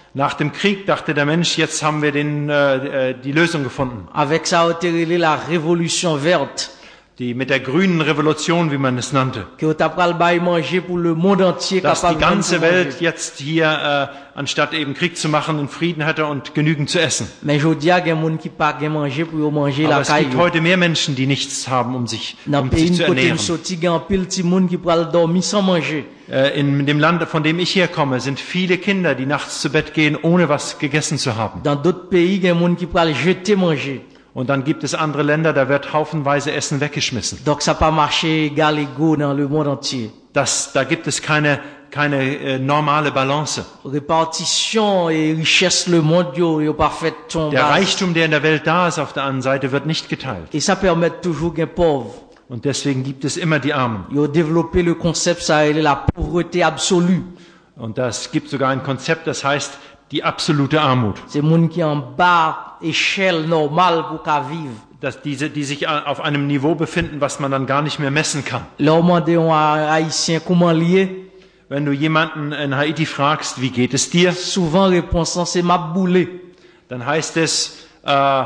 Nach dem Krieg dachte der Mensch, jetzt haben wir den, äh, die Lösung gefunden. Avec ça, on a relé la révolution verte. Die mit der grünen Revolution, wie man es nannte. Que on t'a pral bay manger pour le monde entier Dass die capable de ganze manger. Welt jetzt hier, äh, anstatt eben Krieg zu machen, in Frieden hätte und genügend zu essen. Mais jodi a gen moun qui pas gen manger pour yo manger Aber la es gibt caille. heute mehr Menschen, die nichts haben, um sich, Dans um pays sich zu côté ernähren. sorti gen pile ti moun qui pral dormir sans manger. Äh, In dem Land, von dem ich herkomme, sind viele Kinder, die nachts zu Bett gehen, ohne was gegessen zu haben. Dans d'autres pays gen moun qui pral jeter manger. Und dann gibt es andere Länder, da wird haufenweise Essen weggeschmissen. Donc ça pas marcher égal égaux dans le monde entier. Das, da gibt es keine, keine äh, normale Balance. Répartition et richesse le monde yo yo pas fait ton Der base. Reichtum, der in der Welt da ist, auf der anderen Seite, wird nicht geteilt. Et ça permet toujours gen pauvre. Und deswegen gibt es immer die Armen. Yo développé le concept ça est la pauvreté absolue. Und das gibt sogar ein Konzept, das heißt die absolute Armut. C'est moun qui en bas échelle normale pour qu'à vivre. Dass diese, die sich auf einem Niveau befinden, was man dann gar nicht mehr messen kann. Leur demander un haïtien comment lier, Wenn du jemanden in Haiti fragst, wie geht es dir, souvent réponse c'est m'a boulé. dann heißt es, äh,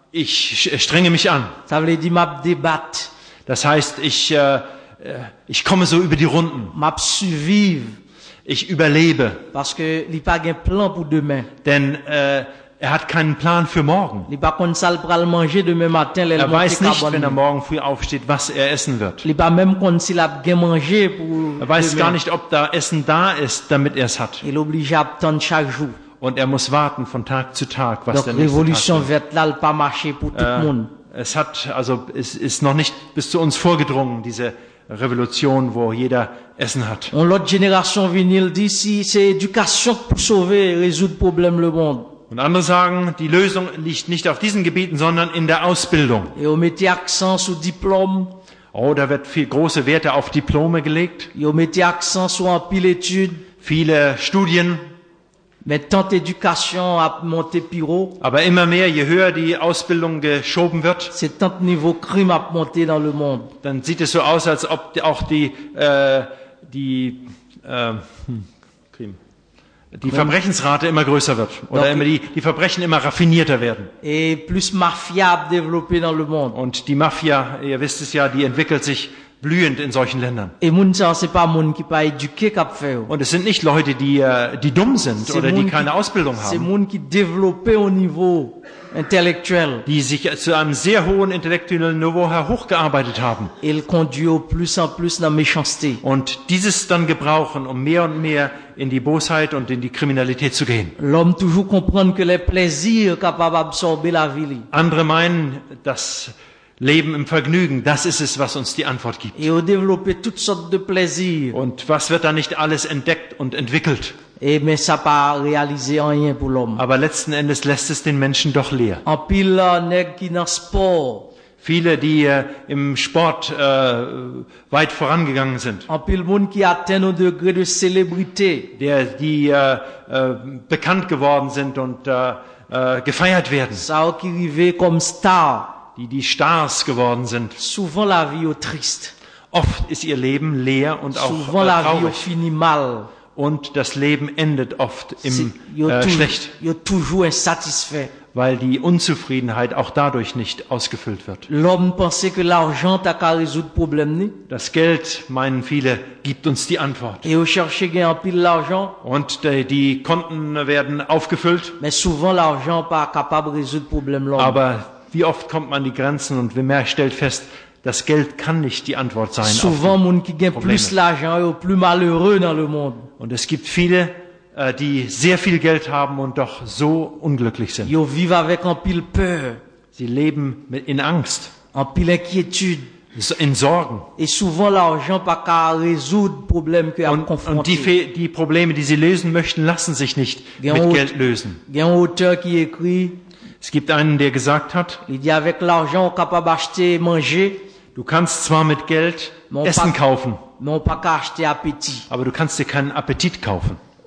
ich strenge mich an. Ça veut dire m'a débattre, Das heißt, ich, äh, äh, ich komme so über die Runden. m'a survivre Ich überlebe. parce que il pas un plan pour demain. Denn äh, er hat keinen Plan für morgen. Il pas comme ça le pral manger demain matin les Er weiß nicht, wenn er carbone. morgen früh aufsteht, was er essen wird. Il pas même comme s'il a bien manger pour Er weiß demain. gar nicht, ob da Essen da ist, damit er es hat. Il est obligé à attendre chaque jour. Und er muss warten von Tag zu Tag, was Donc der nächste révolution Tag wird. verte là, il pas marcher pour tout le monde. Es hat, also, es ist noch nicht bis zu uns vorgedrungen, diese Revolution, wo jeder Essen hat. On l'autre génération vinyle dit si c'est éducation pour sauver et résoudre problème le monde. Und andere sagen, die Lösung liegt nicht auf diesen Gebieten, sondern in der Ausbildung. Et on mettait accent sur diplôme, Oh, da wird viel große Werte auf Diplome gelegt, et on mettait accent sur un pile études, viele Studien, mais tant éducation à monter piro, aber immer mehr, je höher die Ausbildung geschoben wird, c'est tant niveau crime à monter dans le monde. dann sieht es so aus, als ob die- auch die, äh, die, äh, hm, Krim. die Verbrechensrate immer größer wird oder Doch. immer die, die Verbrechen immer raffinierter werden. Et plus mafia développé dans le monde. Und die Mafia, ihr wisst es ja, die entwickelt sich blühend in solchen Ländern. Et moun ça c'est pas moun qui pas éduqué qu'a fait. Und es sind nicht Leute, die, äh, die dumm sind oder die moun keine qui- Ausbildung C'est haben, moun qui développé au niveau intellectuel. die sich zu einem sehr hohen intellektuellen Niveau hochgearbeitet haben Et il conduit au plus en plus dans la méchanceté. und dieses dann gebrauchen, um mehr und mehr in die Bosheit und in die Kriminalität zu gehen. L'homme toujours comprendre que les plaisirs capables d'absorber la vie. Andere meinen, das Leben im Vergnügen, das ist es, was uns die Antwort gibt. Et au développer toutes sortes de plaisirs. Und was wird da nicht alles entdeckt und entwickelt? Et mais ça pas réalisé rien pour l'homme. Aber letzten Endes lässt es den Menschen doch leer. En pile euh, nèg qui dans sport, Viele, die äh, im Sport äh, weit vorangegangen sind, en pile monde qui atteint un degré de célébrité. der, die äh, äh, bekannt geworden sind und äh, äh, gefeiert werden, Ça qui arrivé comme star. die die Stars geworden sind. Souvent la vie est triste. Oft ist ihr Leben leer und auch Souvent äh, la vie est traurig. fini mal. Und das Leben endet oft im Yo äh, toujours, schlecht, yo toujours insatisfait. weil die Unzufriedenheit auch dadurch nicht ausgefüllt wird. L'homme pensait que l'argent t'a qu'à résoudre problème ni. Das Geld, meinen viele, gibt uns die Antwort. Et au chercher gain en pile l'argent, Und äh, die Konten werden aufgefüllt, mais souvent l'argent pas capable de résoudre problème l'homme. aber wie oft kommt man an die Grenzen und wer stellt fest, das Geld kann nicht die Antwort sein. Auf Souvent moun qui gagne Probleme. plus l'argent est plus malheureux dans le monde. die. Und es gibt viele, äh, die sehr viel Geld haben und doch so unglücklich sind. Yo vivent avec en pile peur, Sie leben mit, in Angst, en pile inquiétude. so- in Sorgen. Et souvent l'argent pas qu'à résoudre problème que à Und, und confronter. die, Fe- die Probleme, die sie lösen möchten, lassen sich nicht Ja, mit und- Geld lösen. Il y a un auteur qui écrit, Es gibt einen, der gesagt hat, il dit avec l'argent on capable d'acheter manger, du kannst zwar mit Geld Mon Essen Pa- kaufen, mais on pas qu'à acheter appétit. aber du kannst dir keinen Appetit kaufen.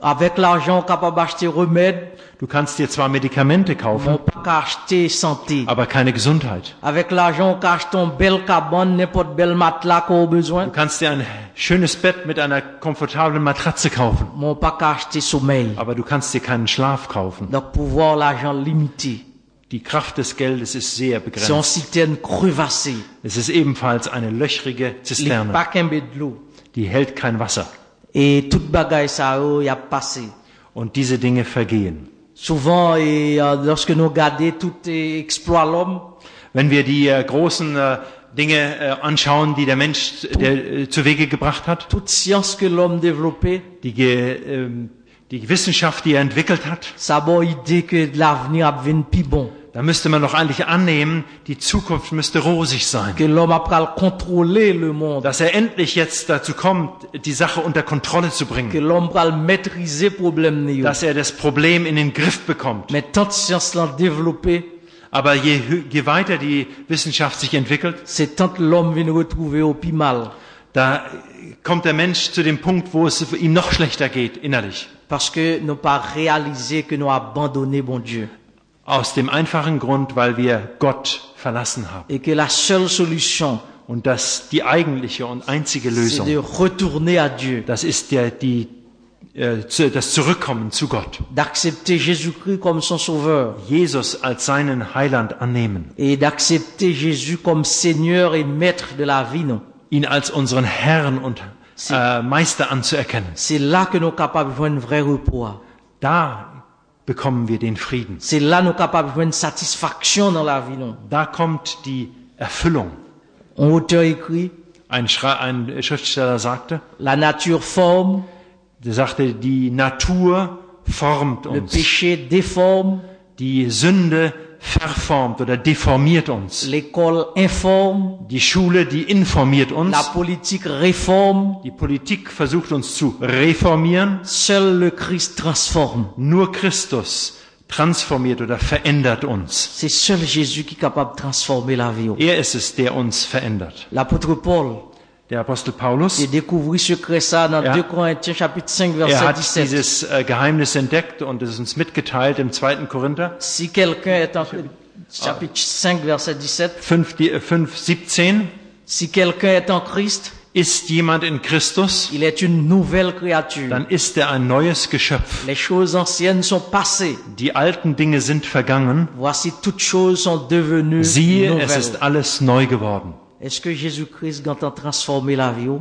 Avec l'argent, on est capable d'acheter remèdes, Du kannst dir zwar Medikamente mais on kaufen, peut pas acheter santé. aber keine Gesundheit. Avec l'argent, on peut acheter une belle cabane, n'importe bel matelas qu'on a besoin, Du kannst dir ein schönes Bett mit einer komfortablen Matratze kaufen, mais on peut pas acheter sommeil. aber du kannst dir keinen Schlaf kaufen. Donc, pouvoir l'argent limité. Die Kraft des Geldes ist sehr C'est une begrenzt. citerne crevassée. Es ist ebenfalls eine löchrige Il n'y a Zisterne, pas qu'un de l'eau. die hält kein Wasser. Et toute bagaille ça, oh, y a passé. Und diese Dinge vergehen. Souvent, et, euh, lorsque nous regardons tout eh, exploit l'homme, Wenn wir die äh, großen äh, Dinge äh, anschauen, die der Mensch der, äh, zu Wege gebracht hat, toute science que l'homme développé, die, ge, ähm, die Wissenschaft, die er entwickelt hat, ça a bonne idée que l'avenir a devenu plus bon. da müsste man doch eigentlich annehmen, die Zukunft müsste rosig sein. Que l'homme a pris contrôler le monde. Dass er endlich jetzt dazu kommt, die Sache unter Kontrolle zu Que bringen. l'homme pral maîtriser problème ni yo. Dass er das Problem in den Griff bekommt. Mais tant de science l'ont développé, Aber je, hö- je weiter die Wissenschaft sich entwickelt, c'est tant que l'homme vient retrouver au plus mal. da kommt der Mensch zu dem Punkt, wo es ihm noch schlechter geht, innerlich. Parce que nous pas réalisé que nous abandonné bon Dieu. Aus dem einfachen Grund, weil wir Gott verlassen haben. Et que la seule solution, Und dass die eigentliche und einzige c'est Lösung, de retourner à Dieu. das ist der, die, äh, zu- das Zurückkommen zu Gott. D'accepter Jésus-Christ comme son sauveur. Jesus als seinen Heiland annehmen. Et d'accepter Jésus comme Seigneur et Maître de la vie, non. Ihn als unseren Herrn und äh, Meister anzuerkennen. C'est là que nous sommes capables de jouer un vrai repos. Da bekommen wir den Frieden. C'est là que nous sommes capables de jouer une satisfaction dans la vie, non. Da kommt die Erfüllung. Un auteur écrit, Ein, Schra ein Schriftsteller sagte, la nature forme, der sagte, die Natur formt le uns. péché déforme, Die Sünde verformt oder deformiert uns. l'école informe, Die Schule, die informiert uns. la politique réforme, Die Politik versucht uns zu reformieren. seul le Christ transforme. Nur Christus transformiert oder verändert uns. C'est seul Jésus qui est capable de transformer la vie. Er ist es, der uns verändert. L'apôtre Paul Der Apostel Paulus, a découvert secret ça dans Ja. deux Corinthiens chapitre cinq er verset hat dix-sept. dieses äh, Geheimnis entdeckt und es ist uns mitgeteilt im zweiten Korinther Si quelqu'un est en chapitre cinq verset dix-sept, fünf, die- äh, fünf siebzehn. si quelqu'un est en Christ, Ist jemand in Christus, il est une nouvelle créature. dann ist er ein neues Geschöpf. Les choses anciennes sont passées. Die alten Dinge sind vergangen. Voici toutes choses sont devenues Siehe, es nouvelles. ist alles neu geworden. Est-ce que Jésus-Christ entend transformer la vie?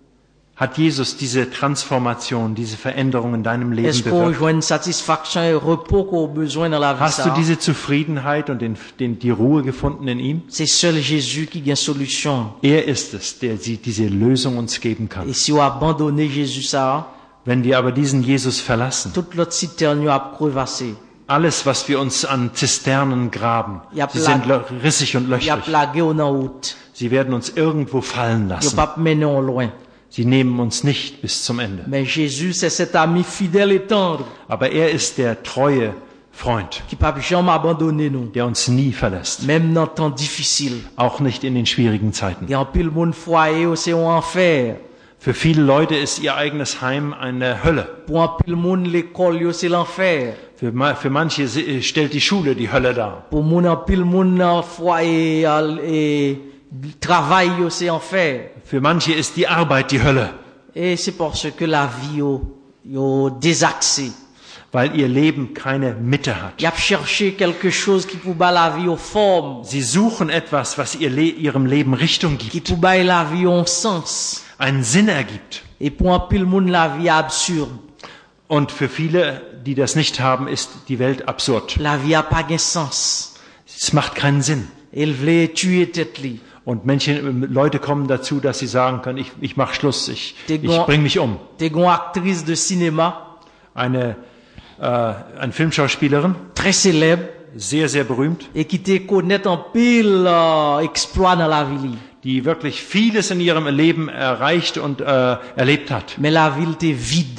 Hat Jesus diese Transformation, diese Veränderung in deinem Leben Est-ce qu'on bewirkt? joue une satisfaction et repos qu'on a besoin dans la vie? Hast du ça? diese Zufriedenheit und den, den, die Ruhe gefunden in ihm? C'est seul Jésus qui a une solution. Er ist es, der sie, diese Lösung uns geben kann. Et si on abandonne Jésus, ça, Wenn wir aber diesen Jesus verlassen, toute l'autre citerne a crevassé. alles, was wir uns an Zisternen graben, Ja, sie sind lö- rissig und Il a löchrig. plagué en route. Sie werden uns irgendwo fallen Il n'a lassen. pas mené en loin. Sie nehmen uns nicht bis zum Ende. Mais Jésus, c'est cet ami fidèle et tendre Aber er ist der treue Freund, qui ne peut jamais abandonner nous, der uns nie verlässt. même dans temps difficile. Auch nicht in den schwierigen Zeiten. Il y a un pile monde foyer, c'est un enfer. Für viele Leute ist ihr eigenes Heim eine Hölle. Pour un pile monde, l'école, c'est l'enfer. Für, ma- für manche se- stellt die Schule die Hölle dar. Pour mon un pile monde, un foyer, euh, et travail, c'est enfer. Für manche ist die Arbeit die Hölle, Et c'est parce que la vie, yo, yo désaxé. weil ihr Leben keine Mitte hat. Il a cherché quelque chose qui pouvait la vie aux formes, Sie suchen etwas, was ihr Le ihrem Leben Richtung qui gibt, pouvait la vie en sens. einen Sinn ergibt. Et pour un pile monde, la vie est absurde. Und für viele, die das nicht haben, ist die Welt absurd. La vie a pas de sens. Es macht keinen Sinn. Elle voulait tuer tête li. Und Menschen, Leute kommen dazu, dass sie sagen können, ich, ich mache Schluss, ich, T'es ich gon- bringe mich um. T'es une actrice de cinéma, Eine, äh, eine Filmschauspielerin, très célèbre, sehr, sehr berühmt, et qui te connaît en pile euh, exploit dans la ville. die wirklich vieles in ihrem Leben erreicht und äh, erlebt hat. Mais la ville était vide.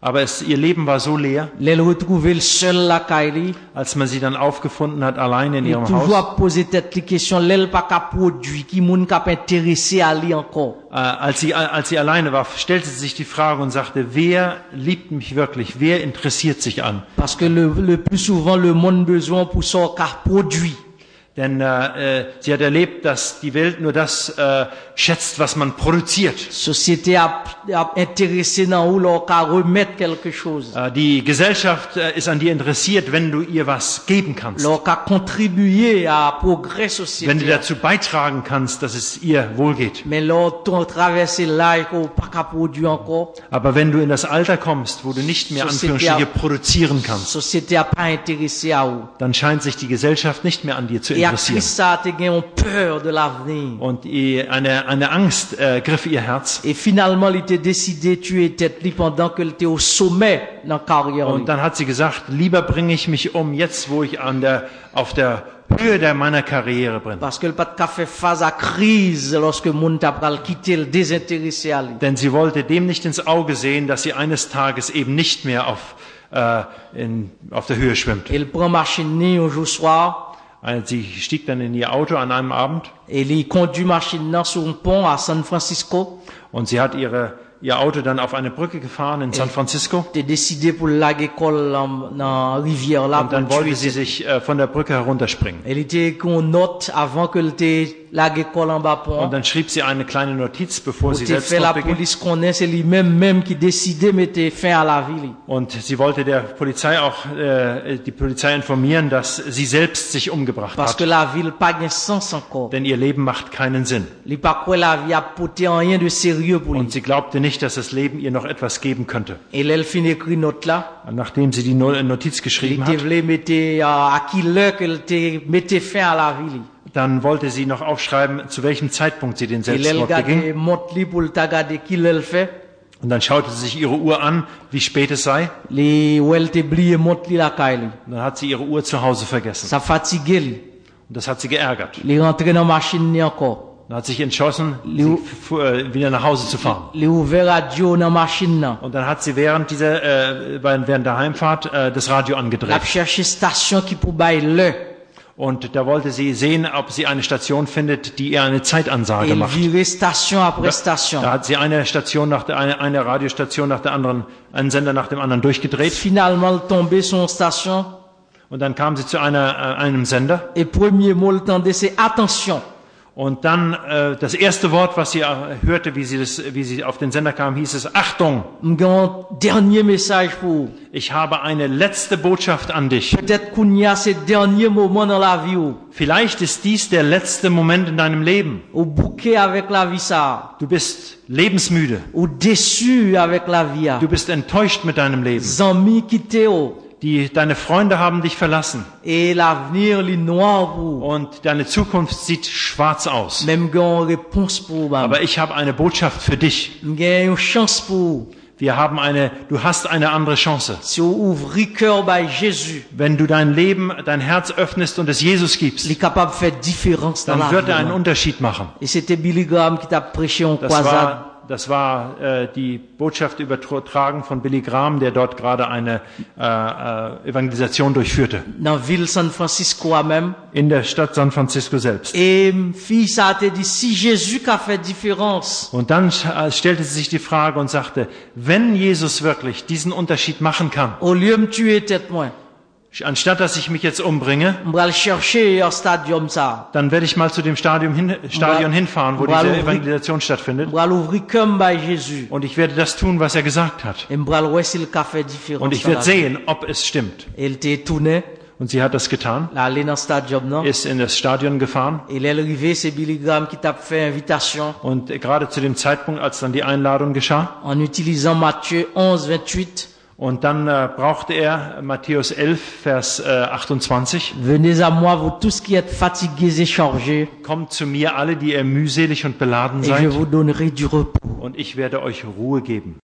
Aber es, ihr Leben war so leer, l'elle retrouvé le seul la Kaili, als man sie dann aufgefunden hat, allein in il ihrem toujours Haus. a posé tête les questions, l'elle pas qu'à produit, qui moun qu'à intéressé à lui encore. Äh, als sie, als sie alleine war, stellte sie sich die Frage und sagte, wer liebt mich wirklich? Wer interessiert sich an? Parce que le, le plus souvent, le monde besoin pour ça qu'à produit. Denn äh, sie hat erlebt, dass die Welt nur das äh, schätzt, was man produziert. Société a, a intéressé dans où l'on qu'à remettre quelque chose. Äh, die Gesellschaft äh, ist an dir interessiert, wenn du ihr was geben kannst. L'on qu'à contribuer à progrès Wenn du société. dazu beitragen kannst, dass es ihr wohlgeht. Mais l'on traversé l'âge qu'on pas qu'à produire encore. Aber wenn du in das Alter kommst, wo du nicht mehr Anführungsstriche produzieren kannst, Société a pas intéressé à où. dann scheint sich die Gesellschaft nicht mehr an dir zu Et à interessieren. Christ ça a été ont peur de l'avenir. Und ihr- eine, eine Angst äh, griff ihr Herz. Et finalement, il était décidé de tuer tête li pendant qu'il était au sommet dans la carrière. Und dann hat sie gesagt, lieber bringe ich mich um, jetzt wo ich an der, auf der Höhe der meiner Karriere bin. Parce que le pas de fait face à crise lorsque moun t'a pral quitter le désintéressé à lui. Denn sie wollte dem nicht ins Auge sehen, dass sie eines Tages eben nicht mehr auf, äh, in, auf der Höhe schwimmt. Il prend machine ni un jour soir Also sie stieg dann in ihr Auto an einem Abend et il conduit machine nan sur un pont à San Francisco. und sie hat ihre, ihr Auto dann auf eine Brücke gefahren in San Francisco. T'es décidé pour laguer col dans la rivière là Und dann pour wollte tuer. sie sich äh, von der Brücke herunterspringen. Elle était qu'on note avant que le te laguer col en bas pont. Und dann schrieb sie eine kleine Notiz, bevor Pour sie te selbst fait la dort beging. police connaît, c'est lui-même même qui décidait mettre fin à la ville. Und sie wollte der Polizei auch äh, die Polizei informieren, dass sie selbst sich umgebracht Parce hat. que la ville pas de sens encore. Denn ihr Leben macht keinen Sinn. Il pas quoi la vie a porté rien de sérieux pour lui. Und sie glaubte nicht, dass das Leben ihr noch etwas geben könnte. Et elle fin écrit note là. Und nachdem sie die No- Notiz Il geschrieben te hat, voulait mettre euh, à qui l'heure qu'elle te mettait fin à la ville. dann wollte sie noch aufschreiben, zu welchem Zeitpunkt sie den Et elle Selbstmord garde beging. montre li pour ta garder qui l'elle fait. Und dann schaute sie sich ihre Uhr an, wie spät es sei. Les où elle te oublié montre li la caille. Und dann hat sie ihre Uhr zu Hause vergessen. Ça fatigue li. Und das hat sie geärgert. Il rentré dans machine ni encore. Dann hat sich entschlossen, sie fu- äh, wieder nach Hause zu fahren. Il ouvert radio dans machine nan. Und dann hat sie während dieser, äh, während der Heimfahrt äh, das Radio La angedreht. chercher station qui pour bailler l'heure. Und da wollte sie sehen, ob sie eine Station findet, die ihr eine Zeitansage Il macht. virait station après station. Da hat sie eine Station nach der, eine, eine Radiostation nach der anderen, einen Sender nach dem anderen durchgedreht. Finalement, il tombé sur une station. Und dann kam sie zu einer, äh, einem Sender. Et premier mot, le tendait, c'est attention. Und dann äh, das erste Wort, was sie äh, hörte, wie sie, das, wie sie auf den Sender kam, hieß es, Achtung, Un dernier message pour vous. ich habe eine letzte Botschaft an dich. Peut-être qu'il y a ces derniers moments dans la vie où, Vielleicht ist dies der letzte Moment in deinem Leben. au bouquet avec la vie ça, Du bist lebensmüde. ou déçu avec la vie. Du bist enttäuscht mit deinem Leben. Zami quitté au. Die, deine Freunde haben dich verlassen. Et l'avenir, li noir pour. Und deine Zukunft sieht schwarz aus. Même une réponse pour vous. Aber ich habe eine Botschaft für dich. Une chance pour vous. Wir haben eine, du hast eine andere Chance. Si vous ouvrez cœur by Jésus, Wenn du dein Leben, dein Herz öffnest und es Jesus gibst, il est capable de faire différence dans dann la wird er einen vie. Unterschied machen. Et c'était Billy Graham qui t'a prêché en Das croisade. war, das war äh, die Botschaft übertragen von Billy Graham, der dort gerade eine äh, äh, Evangelisation durchführte. Dans la ville San Francisco à même. In der Stadt San Francisco selbst. Et fille, ça a été dit, si Jésus qui a fait différence, Und dann äh, stellte sie sich die Frage und sagte, wenn Jesus wirklich diesen Unterschied machen kann, au lieu de me tuer tête moi, anstatt dass ich mich jetzt umbringe, on va le chercher au stadium ça. dann werde ich mal zu dem Stadion, hin, Stadion hinfahren, wo Bravo. diese Evangelisation stattfindet. On va l'ouvrir comme by Jésus. Und ich werde das tun, was er gesagt hat. Et on va le voir s'il a fait différence. Und ich dans la werde vie. sehen, ob es stimmt. Et il était tourné, Und sie hat das getan, là, aller dans le stadium, non? ist in das Stadion gefahren. Et il est arrivé, c'est Billy Graham qui t'a fait invitation Und gerade zu dem Zeitpunkt, als dann die Einladung geschah, en utilisant Matthieu onze, vingt-huit. und dann äh, brauchte er Matthäus elf, Vers äh, achtundzwanzig, Venez à moi, vous tous qui êtes fatigués et chargés, kommt zu mir alle, die ihr mühselig und beladen et je seid, vous donnerai du repos. und ich werde euch Ruhe geben.